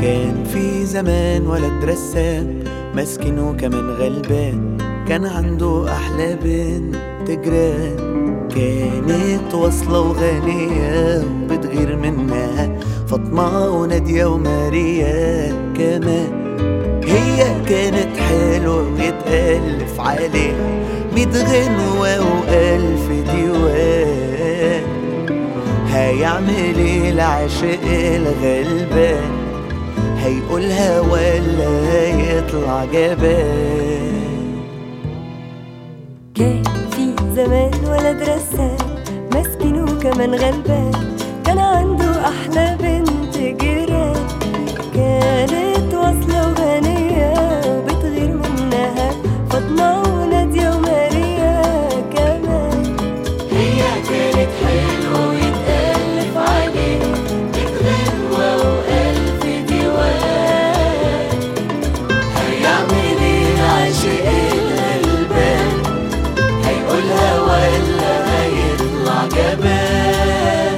كان في زمان ولد رسام مسكين وكمان غلبان، كان عنده أحلى بنت جيران، كانت واصلة وغنية وبتغير منها فاطمة ونادية وماريا كمان. هي كانت حلوة ويتألف عليها 100 غنوة و1000 ديوان. هيعمل ايه العاشق الغلبان؟ هيقولها ولا هيطلع جبان؟ كان في زمان ولد رسام مسكين وكمان غلبان، كان عنده أحلى بنت جيران، كانت واصلة وغنية وبتغير منها فاطمة ونادية وماريا كمان. هي كانت حلوة ويتألف عليها 100 غنوة و1000 ديوان. هيعمل ايه العاشق الغلبان؟ هيقولها ولا هيطلع جبان؟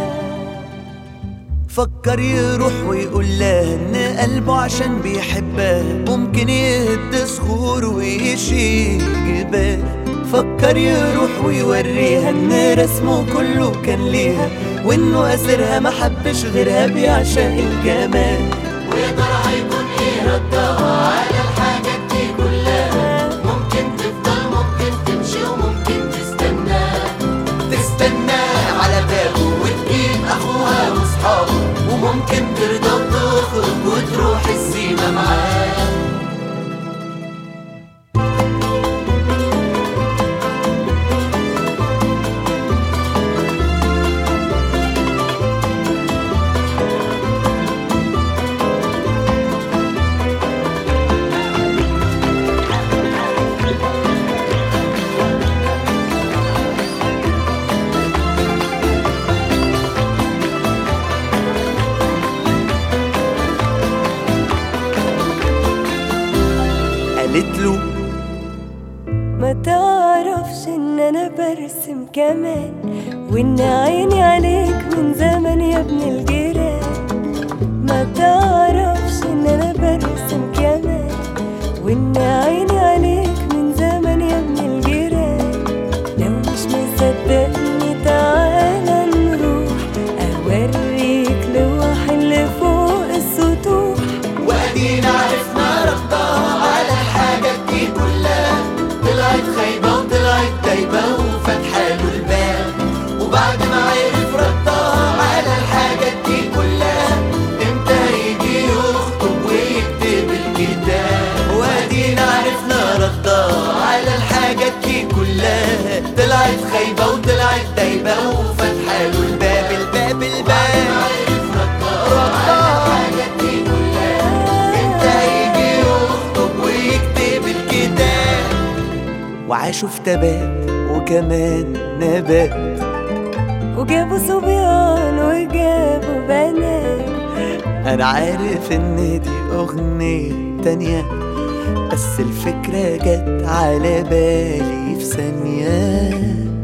فكر يروح ويقول لها ان قلبه عشان بيحبها ممكن يهد صخور ويشيل جبال. فكر يروح ويوريها ان رسمه كله كان ليها، وانه اسرها ما حبش غيرها بيعشق الجمال. ويا ترى هيكون ايه ردها على الحاجات دي كلها؟ ممكن تفضل ممكن تمشي وممكن تستناه على بابه وتجيب اخوها واصحابه، وممكن ترضى وتخرج وتروح السيما معاه. قالت له ما تعرفش ان انا برسم كمان، وان عيني عليك من زمان يا ابن الجيران. ما تعرفش ان انا برسم كمان، وان عيني عليك من زمان يا ابن الجيران. لو مش مصدقني تعالى نروح اوريك لوح اللي فوق السطوح. وادينا عرفنا ردها على الحاجات دي كلها، طلعت خايبة وطلعت دايبة وفتحاله الباب. وبعد ما عرف ردها على الحاجات دي كلها، امتى يجي يخطب ويكتب الكتاب؟ وادينا عرفنا ردها على الحاجات دي كلها، طلعت خايبة وطلعت دايبة وفتحاله الباب الباب الباب. وعاشوا في تبات وكمان نبات، وجابوا صبيان وجابوا بنات. أنا عارف إن دي أغنية تانية، بس الفكرة جت على بالي في ثانية.